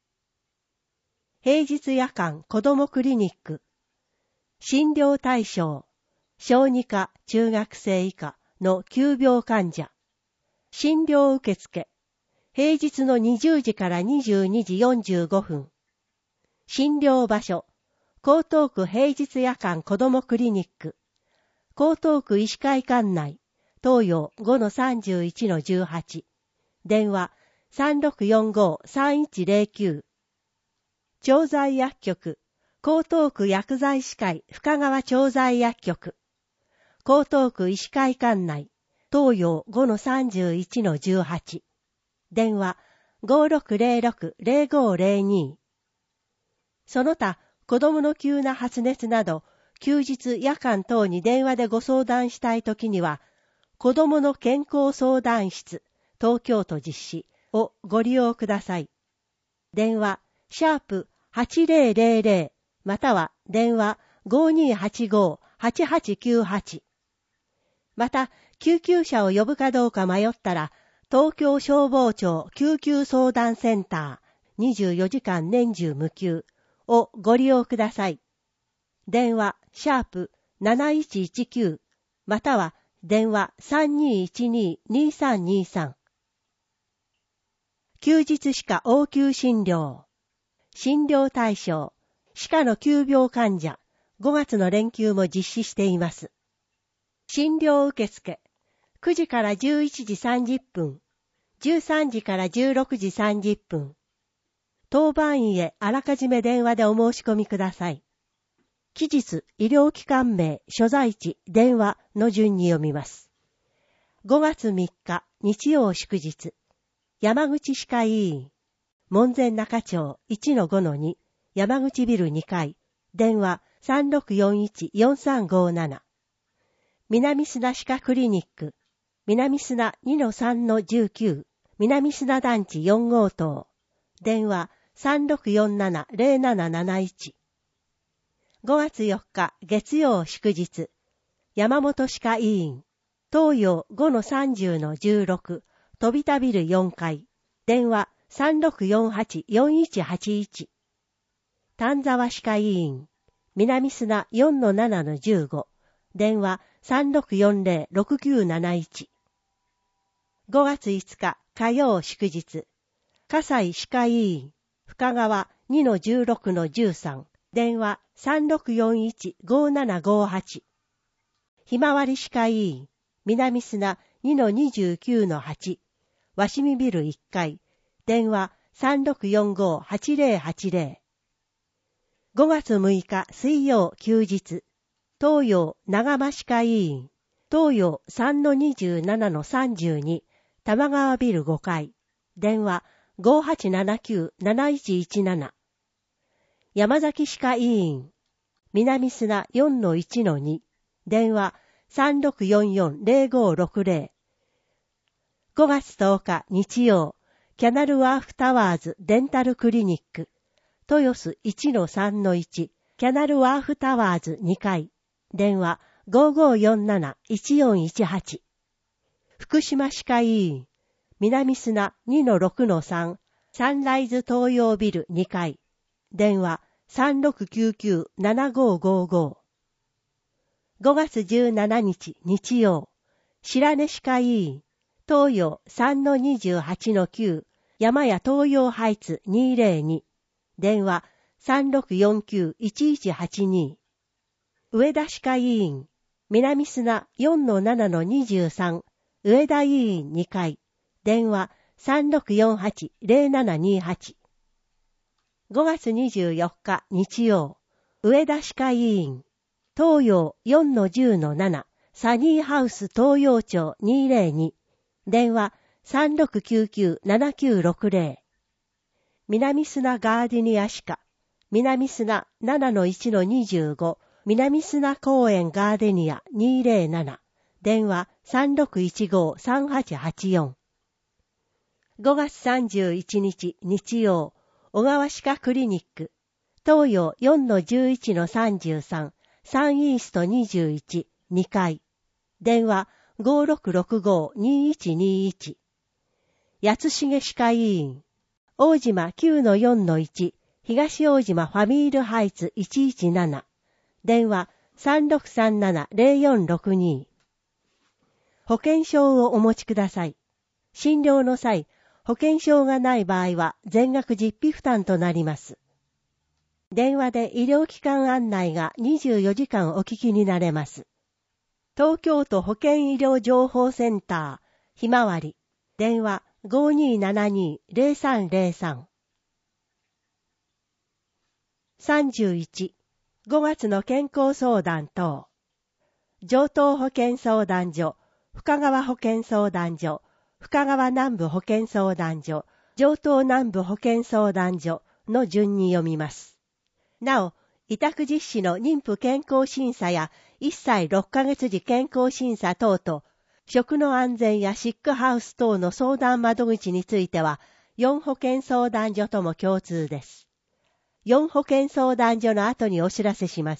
平日夜間子どもクリニック。診療対象、小児科・中学生以下の急病患者。診療受付、平日のにじゅうじからにじゅうにじよんじゅうごふん。診療場所、江東区平日夜間子どもクリニック。江東区医師会館内、東洋 ごのさんじゅういちのじゅうはち。電話 さんろくよんご さんいちゼロきゅう。調剤薬局、江東区薬剤師会深川調剤薬局。江東区医師会館内、東洋 ごのさんじゅういちのじゅうはち。電話 ごろくゼロろく ゼロごゼロに。その他、子供の急な発熱など、休日夜間等に電話でご相談したいときには、子どもの健康相談室、東京都実施をご利用ください。電話、シャープはちゼロゼロゼロ、または電話 ごにーはちご はちはちきゅうはち。また、救急車を呼ぶかどうか迷ったら、東京消防庁救急相談センターにじゅうよじかん年中無休をご利用ください。電話、シャープなないちいちきゅう、または電話 さんにーいちにー にーさんにーさん。休日歯科応急診療。診療対象、歯科の急病患者、ごがつの連休も実施しています。診療受付、くじからじゅういちじさんじゅっぷん、じゅうさんじからじゅうろくじさんじゅっぷん。当番医へあらかじめ電話でお申し込みください。期日、医療機関名、所在地、電話の順に読みます。ごがつみっか、日曜祝日。山口歯科医院。門前仲町 いちのごのに、山口ビルにかい。電話 さんろくよんいち よんさんごなな。南砂歯科クリニック。南砂 にのさんのじゅうきゅう。南砂団地よん号棟。電話 さんろくよんなな ゼロなななないち。ごがつよっか月曜祝日、山本歯科医院、東洋 ごのさんじゅうのじゅうろく、 飛びたビルよんかい、電話 さんろくよんはち よんいちはちいち。丹沢歯科医院、南砂 よんのななのじゅうご、電話 さんろくよんぜろ ろくきゅうなないち。ごがついつか火曜祝日、葛西歯科医院、深川 にのじゅうろくのじゅうさん、電話 さんろくよんいち ごななごはち。ひまわり歯科医院、南砂 にのにじゅうきゅうのはち、鷲見ビルいっかい、電話 さんろくよんご はちぜろはちぜろ。ごがつむいか水曜休日、東洋長間歯科医院、東洋 さんのにじゅうななのさんじゅうに、玉川ビルごかい、電話 ごはちななきゅう なないちいちなな。山崎歯科医院、南砂 よんのいちのに、電話 さんろくよんよん ぜろごろくぜろ。ごがつとおか日曜、キャナルワーフタワーズデンタルクリニック、豊洲 いちのさんのいち、キャナルワーフタワーズにかい、電話 ごごよんなないちよんいちはち。福島歯科医院、南砂 にのろくのさん、サンライズ東洋ビルにかい、電話 さんろくきゅうきゅう ななごごご。ごがつじゅうしちにち日曜、白根歯科医院、東洋 さんのにじゅうはちのきゅう、山屋東洋ハイツにぜろに、電話 さんろくよんきゅう いちいちはちに。上田歯科医院、南砂 よんのななのにじゅうさん、上田医院にかい、電話 さんろくよんはち ぜろななにはち。ごがつにじゅうよっか日曜、上田歯科医院、東洋 よんのじゅうのなな、サニーハウス東洋町にぜろに、電話 さんろくきゅうきゅう ななきゅうろくぜろ。南砂ガーディニア歯科、南砂 ななのいちのにじゅうご、南砂公園ガーデニアにぜろなな、電話 さんろくいちご さんはちはちよん。ごがつさんじゅういちにち日曜、小川歯科クリニック、東洋 よんのじゅういちのさんじゅうさん、サンイーストにじゅういち、にかい、電話 ごろくろくご にいちにいち。八重歯科医院、大島 きゅうのよんのいち、東大島ファミールハイツいちいちなな、電話 さんろくさんなな ぜろよんろくに。保険証をお持ちください。診療の際、保険証がない場合は全額実費負担となります。電話で医療機関案内がにじゅうよじかんお聞きになれます。東京都保健医療情報センター、ひまわり、電話 ごにーななにー ぜろさんぜろさん。さんじゅういち、ごがつの健康相談等。上東保健相談所、深川保健相談所、深川南部保健相談所、上東南部保健相談所の順に読みます。なお、委託実施の妊婦健康審査やいっさいろっかげつ時健康審査等と、食の安全やシックハウス等の相談窓口については、よん保健相談所とも共通です。よん保健相談所の後にお知らせします。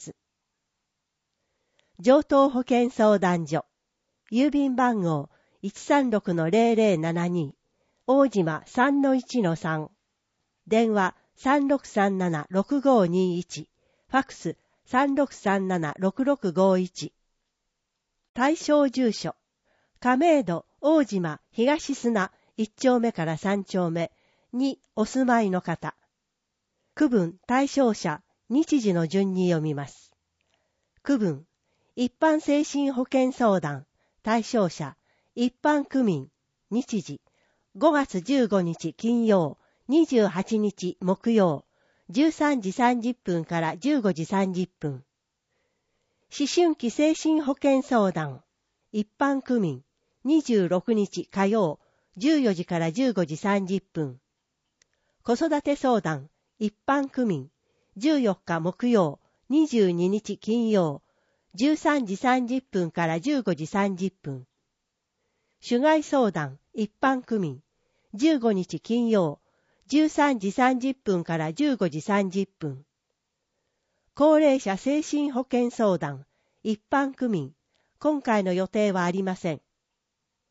上東保健相談所、郵便番号 いちさんろくのぜろぜろななに、大島 さんのいちのさん、電話 さんろくさんなな ろくごにいち、ファックス さんろくさんなな ろくろくごいち。対象住所、亀戸大島東砂いっちょうめからさんちょうめにお住まいの方。区分対象者、日時の順に読みます。区分、一般精神保健相談、対象者、一般区民、日時、ごがつじゅうごにち金曜、にじゅうはちにち木曜、じゅうさんじさんじゅっぷんからじゅうごじさんじゅっぷん。思春期精神保健相談、一般区民、にじゅうろくにち火曜、じゅうよじからじゅうごじさんじゅっぷん。子育て相談、一般区民、じゅうよっか木曜、にじゅうににち金曜、じゅうさんじさんじゅっぷんからじゅうごじさんじゅっぷん。主害相談、一般区民、じゅうごにち金曜、じゅうさんじさんじゅっぷんからじゅうごじさんじゅっぷん。高齢者精神保健相談、一般区民、今回の予定はありません。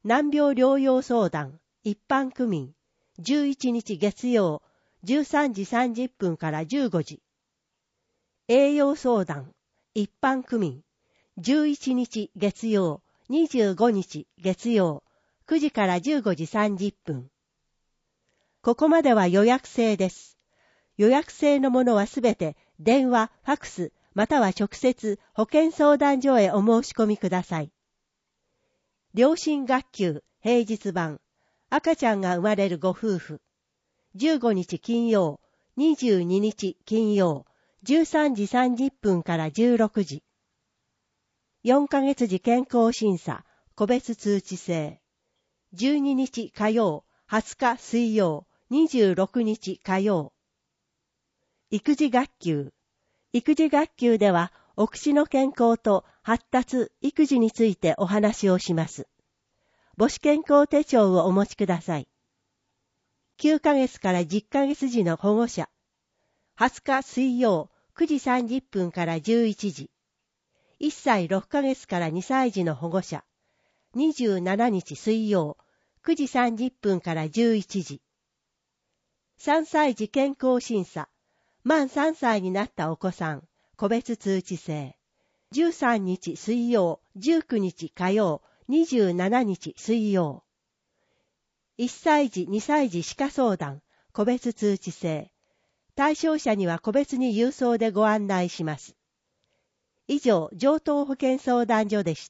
難病療養相談一般区民じゅういちにち月曜じゅうさんじさんじゅっぷんからじゅうごじ。栄養相談一般区民じゅういちにち月曜にじゅうごにち月曜くじからじゅうごじさんじゅっぷん。ここまでは予約制です。予約制のものはすべて電話、ファクス、または直接保健相談所へお申し込みください。良心学級平日版赤ちゃんが生まれるご夫婦じゅうごにち金曜、にじゅうににち金曜、じゅうさんじさんじゅっぷんからじゅうろくじ。よんかげつ時健康審査個別通知制じゅうににち火曜、はつか水曜、にじゅうろくにち火曜。育児学級育児学級ではお口の健康と発達、育児についてお話をします。母子健康手帳をお持ちください。きゅうかげつからじゅっかげつ時の保護者。はつか水曜くじさんじゅっぷんからじゅういちじ。いっさいろっかげつからにさい児の保護者。にじゅうしちにち水曜くじさんじゅっぷんからじゅういちじ。さんさい児健康審査。満さんさいになったお子さん、個別通知制。じゅうさんにち水曜、じゅうくにち火曜、にじゅうしちにち水曜。いっさい児、にさい児歯科相談、個別通知制。対象者には個別に郵送でご案内します。以上、上東保健相談所でした。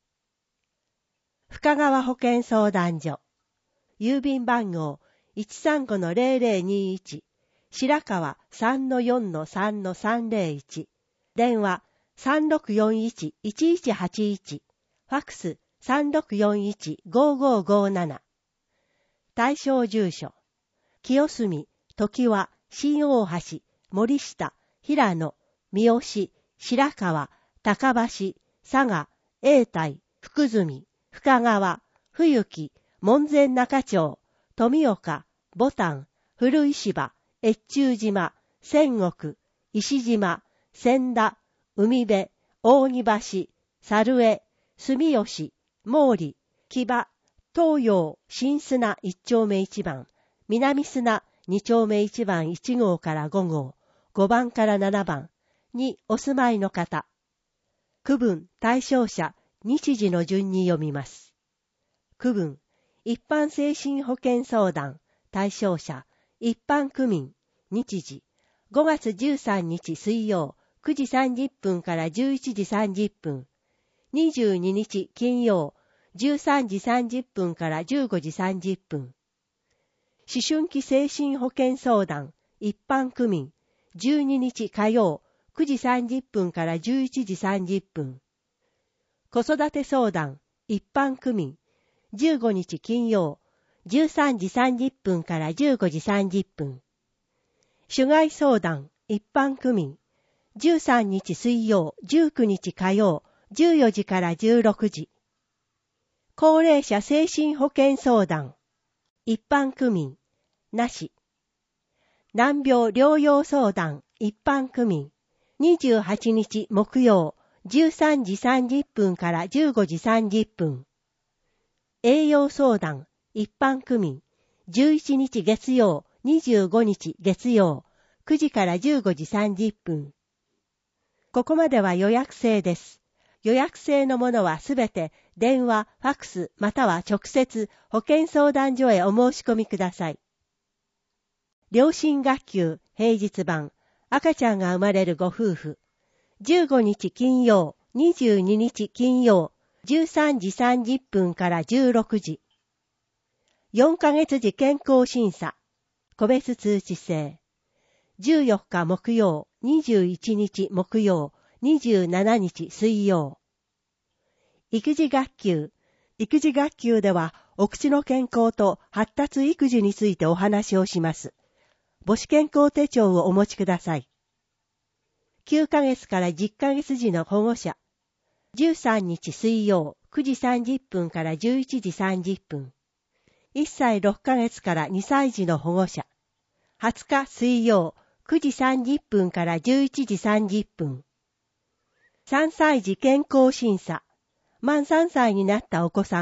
深川保健相談所。郵便番号 いちさんごのゼロゼロにいち。白川 さんのよんのさんのさんゼロいち。電話 さんろくよんいちいちいちはちいち。ファクス さんろくよんいちごごごなな。対象住所。清澄、常盤、新大橋、森下、平野、三好、白川、高橋、佐賀、永代、福住、深川、冬木、門前仲町、富岡、牡丹、古石場、越中島、仙石、石島、千田、海辺、扇橋、猿江、住吉、毛利、木場、東洋、新砂一丁目一番、南砂二丁目一番一号から五号、五番から七番にお住まいの方。区分対象者、日時の順に読みます。区分、一般精神保健相談、対象者、一般区民、日時、ごがつじゅうさんにち水曜、くじさんじゅっぷんからじゅういちじさんじゅっぷん、にじゅうににち金曜、じゅうさんじさんじゅっぷんからじゅうごじさんじゅっぷん。思春期精神保健相談、一般区民、じゅうににち火曜、くじさんじゅっぷんからじゅういちじさんじゅっぷん。子育て相談、一般区民、じゅうごにち金曜、じゅうさんじさんじゅっぷんからじゅうごじさんじゅっぷん。主害相談、一般区民、じゅうさんにち水曜、じゅうくにち火曜、じゅうよじからじゅうろくじ。高齢者精神保健相談、一般区民、なし。難病療養相談、一般区民、にじゅうはちにち木曜、じゅうさんじさんじゅっぷんからじゅうごじさんじゅっぷん。栄養相談、一般区民、じゅういちにち月曜、にじゅうごにち月曜、くじからじゅうごじさんじゅっぷん。ここまでは予約制です。予約制のものはすべて電話、ファクスまたは直接保健相談所へお申し込みください。良心学級平日版赤ちゃんが生まれるご夫婦じゅうごにち金曜、にじゅうににち金曜、じゅうさんじさんじゅっぷんからじゅうろくじ。よんかげつ時健康審査個別通知制じゅうよっか木曜、にじゅういちにち木曜、にじゅうしちにち水曜。育児学級育児学級ではお口の健康と発達育児についてお話をします。母子健康手帳をお持ちください。きゅうかげつからじゅっかげつ時の保護者。じゅうさんにち水曜、くじさんじゅっぷんからじゅういちじさんじゅっぷん。いっさいろっかげつからにさい児の保護者。はつか水曜、くじさんじゅっぷんからじゅういちじさんじゅっぷん。さんさい児健康審査。満さんさいになったお子さん、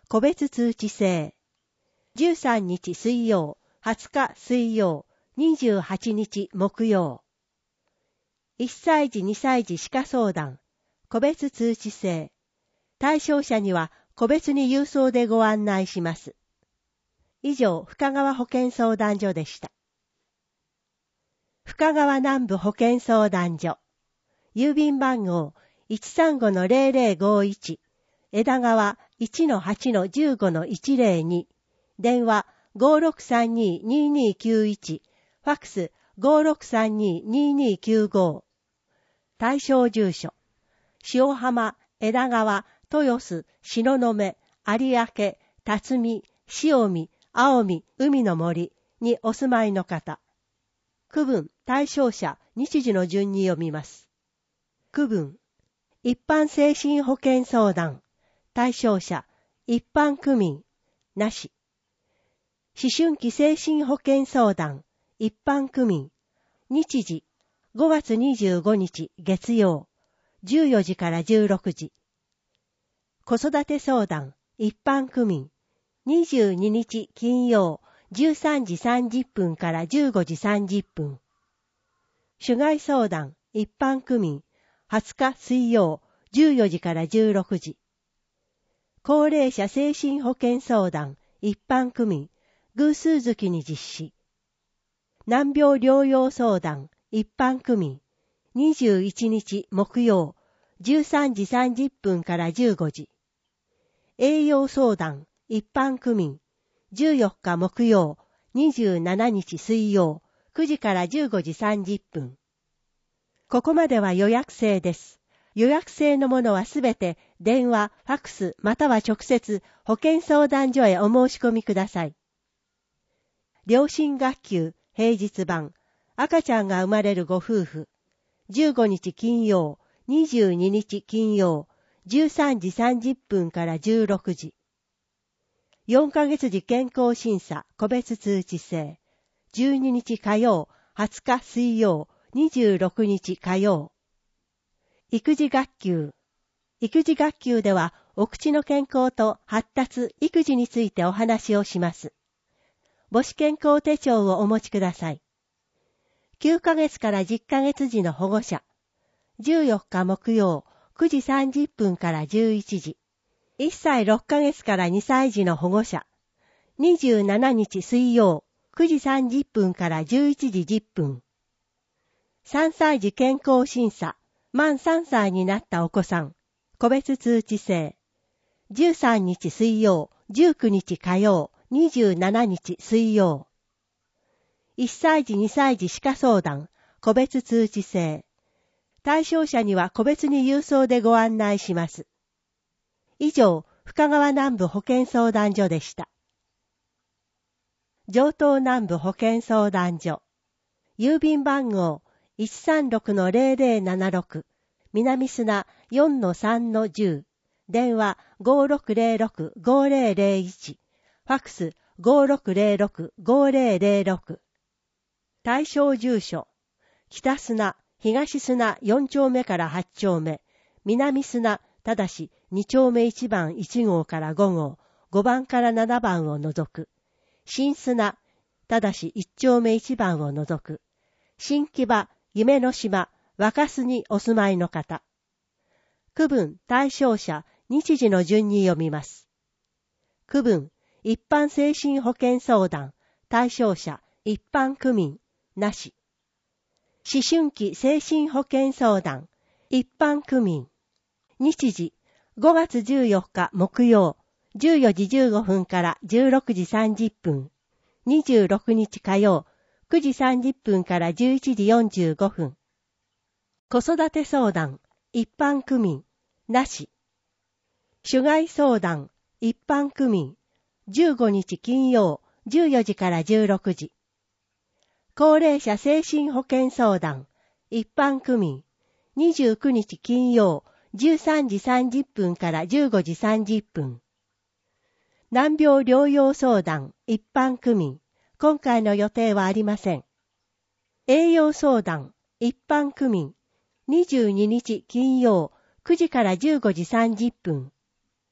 個別通知制。じゅうさんにち水曜、はつか水曜、にじゅうはちにち木曜。いっさいじにさいじ歯科相談、個別通知制。対象者には個別に郵送でご案内します。以上、深川保健相談所でした。深川南部保健相談所。郵便番号 いちさんごのゼロゼロごいち、枝川 いちのはちのじゅうごのいちゼロに、電話 ごろくさんに ににきゅういち、ファックス ごろくさんに ににきゅうご。対象住所。塩浜、枝川、豊洲、東雲、有明、辰巳、塩見、青海、海の森にお住まいの方。区分、対象者、日時の順に読みます。区分。一般精神保健相談。対象者、一般区民。なし。思春期精神保健相談。一般区民。日時。ごがつにじゅうごにち月曜。じゅうよじからじゅうろくじ。子育て相談。一般区民。にじゅうににち金曜。じゅうさんじさんじゅっぷんからじゅうごじさんじゅっぷん。主害相談。一般区民。はつか水曜。じゅうよじからじゅうろくじ。高齢者精神保健相談。一般区民。偶数月に実施。難病療養相談。一般区民。にじゅういちにち木曜。じゅうさんじさんじゅっぷんからじゅうごじ。栄養相談。一般区民。じゅうよっか木曜。にじゅうしちにち水曜。くじからじゅうごじさんじゅっぷん。ここまでは予約制です。予約制のものはすべて電話、ファックスまたは直接保健相談所へお申し込みください。良心学級平日版赤ちゃんが生まれるご夫婦じゅうごにち金曜、にじゅうににち金曜、じゅうさんじさんじゅっぷんからじゅうろくじ。よんかげつ時健康審査個別通知制じゅうににち火曜、はつか水曜、にじゅうろくにち火曜。育児学級。育児学級では、お口の健康と発達、育児についてお話をします。母子健康手帳をお持ちください。きゅうかげつからじゅっかげつ時の保護者。じゅうよっか木曜、くじさんじゅっぷんからじゅういちじ。いっさいろっかげつからにさい児の保護者。にじゅうしちにち水曜、くじさんじゅっぷんからじゅういちじじゅっぷん。さんさい児健康審査。満さんさいになったお子さん。個別通知制。じゅうさんにち水曜、じゅうくにち火曜、にじゅうしちにち水曜。いっさい児にさい児歯科相談。個別通知制。対象者には個別に郵送でご案内します。以上、深川南部保健相談所でした。城東南部保健相談所。郵便番号 いちさんろくのゼロゼロななろく、南砂 よんのさんのじゅう、電話 ごろくゼロろくごゼロゼロいち、ファックス ごろくゼロろくごゼロゼロろく。対象住所、北砂、東砂よんちょうめからはちちょうめ、南砂、ただしにちょうめいちばんいちごうからごごう、ごばんからななばんを除く、新砂、ただしいちちょうめいちばんを除く、新木場、夢の島、若洲にお住まいの方。区分、対象者、日時の順に読みます。区分、一般精神保健相談、対象者、一般区民、なし。思春期精神保健相談、一般区民。日時、ごがつじゅうよっか木曜、じゅうよじじゅうごふんからじゅうろくじさんじゅっぷん。にじゅうろくにち火曜、くじさんじゅっぷんからじゅういちじよんじゅうごふん。子育て相談、一般区民、なし。主害相談、一般区民、じゅうごにち金曜、じゅうよじからじゅうろくじ。高齢者精神保健相談、一般区民、にじゅうくにち金曜、じゅうさんじさんじゅっぷんからじゅうごじさんじゅっぷん。難病療養相談、一般区民、今回の予定はありません。栄養相談、一般区民、にじゅうににち金曜、くじからじゅうごじさんじゅっぷん。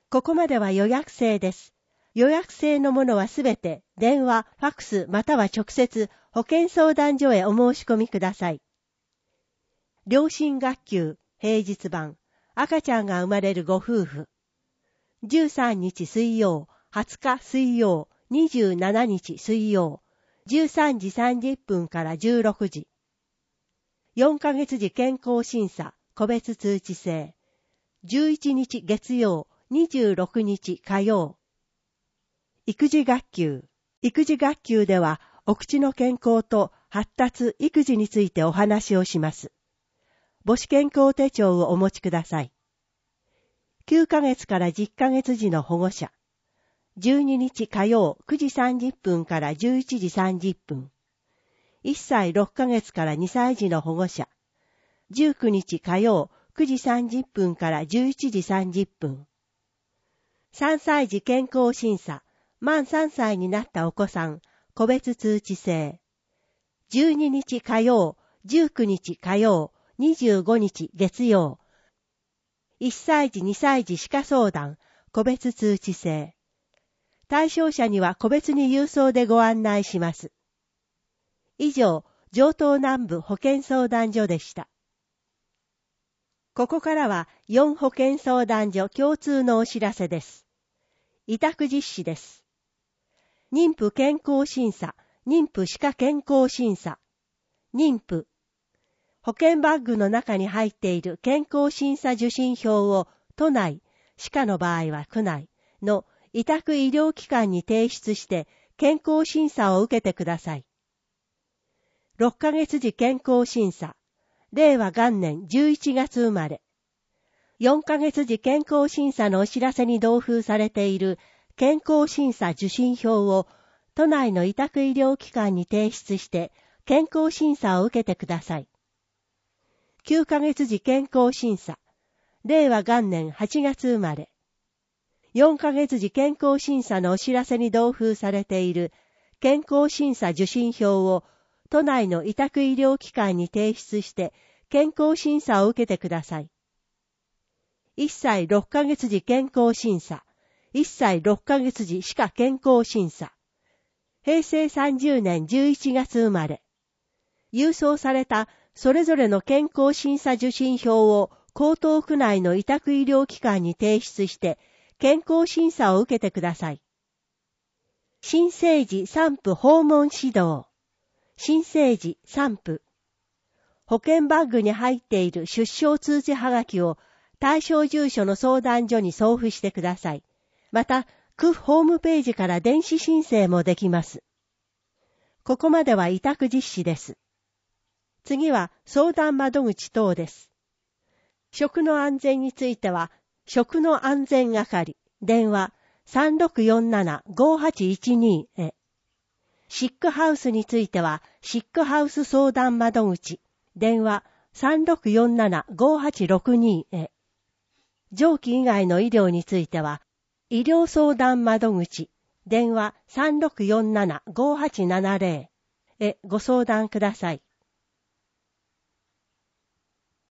ここまでは予約制です。予約制のものはすべて電話、ファックスまたは直接保健相談所へお申し込みください。良心学級平日版赤ちゃんが生まれるご夫婦。じゅうさんにち水曜、はつか水曜、にじゅうしちにち水曜、じゅうさんじさんじゅっぷんからじゅうろくじ。よんかげつ時健康審査個別通知制。じゅういちにち月曜、にじゅうろくにち火曜。育児学級。育児学級では、お口の健康と発達、育児についてお話をします。母子健康手帳をお持ちください。きゅうかげつからじゅっかげつ時の保護者。じゅうににち火曜くじさんじゅっぷんからじゅういちじさんじゅっぷん。いっさいろっかげつからにさい児の保護者。じゅうくにち火曜くじさんじゅっぷんからじゅういちじさんじゅっぷん。さんさい児健康審査。満さんさいになったお子さん、個別通知制。じゅうににち火曜、じゅうくにち火曜、にじゅうごにち月曜。いっさい児にさい児歯科相談、個別通知制。対象者には個別に郵送でご案内します。以上、城東南部保健相談所でした。ここからはよん保健相談所共通のお知らせです。委託実施です。妊婦健康審査、妊婦歯科健康審査、妊婦。保険バッグの中に入っている健康審査受診票を都内、歯科の場合は区内の委託医療機関に提出して健康審査を受けてください。ろっかげつ時健康審査、令和元年じゅういちがつ生まれ。よんかげつ時健康審査のお知らせに同封されている健康審査受診票を都内の委託医療機関に提出して健康審査を受けてください。きゅうかげつ時健康審査、令和元年はちがつ生まれ。よんかげつ時健康審査のお知らせに同封されている健康審査受診票を都内の委託医療機関に提出して健康審査を受けてください。いっさいろっかげつ時健康審査、いっさいろっかげつ時歯科健康審査。平成さんじゅうねんじゅういちがつ生まれ。郵送されたそれぞれの健康審査受診票を江東区内の委託医療機関に提出して健康審査を受けてください。新生児産婦訪問指導。新生児産婦。保険バッグに入っている出生通知はがきを対象住所の相談所に送付してください。また、区ホームページから電子申請もできます。ここまでは委託実施です。次は相談窓口等です。食の安全については、食の安全係、電話 さんろくよんななごはちいちに へ。シックハウスについては、シックハウス相談窓口、電話 さんろくよんななごはちろくに へ。臓器以外の医療については、医療相談窓口、電話 さんろくよんななごはちななぜろ へご相談ください。